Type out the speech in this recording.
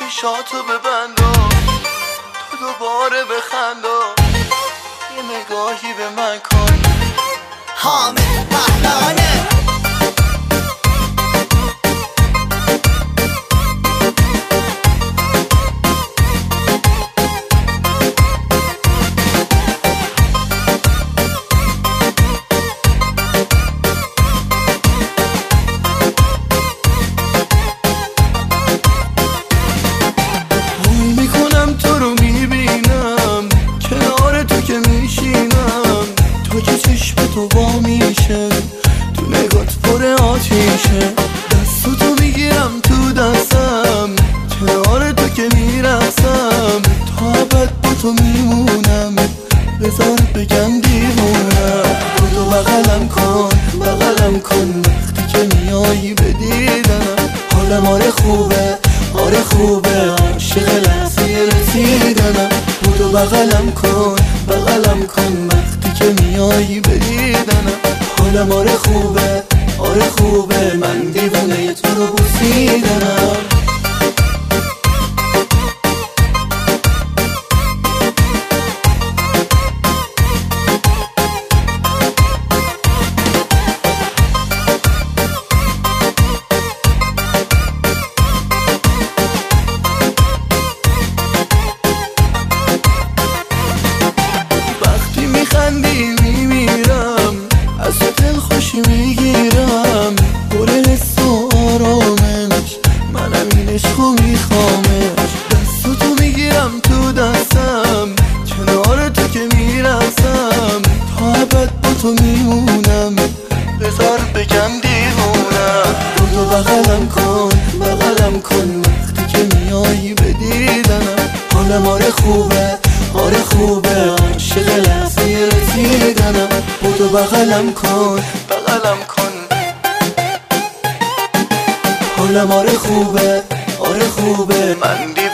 چشاتو ببندا تو دوباره بخندا یه نگاهی به من کن حامد پهلوانه. تو وا میشه تو نگات پر آتیشه دستو میگیرم تو دستم کنار تو که میرسم تا ابد با تو میمونم بذار بگم دیوونم تو بغلم کن وقتی که میایی به دیدنم حالم آره خوبه عاشق لحظه رسیدنم تو بغلم کن وقتی که میایی به دیدنم حالم آره خوبه من دیوونه تو رو بوسیدنم. میمیرم از تو دل خوشی میگیرم پر حس و آرامش منم این عشقو میخوامش دستو تو میگیرم تو دستم کنار تو که میرسم تا ابد با تو میمونم بذار بگم دیوونم تو بغلم کن وقتی که میایی به دیدنم حالم آره خوبه عاشق لحظه رسیدنم تو بغلم کن حالم آره خوبه من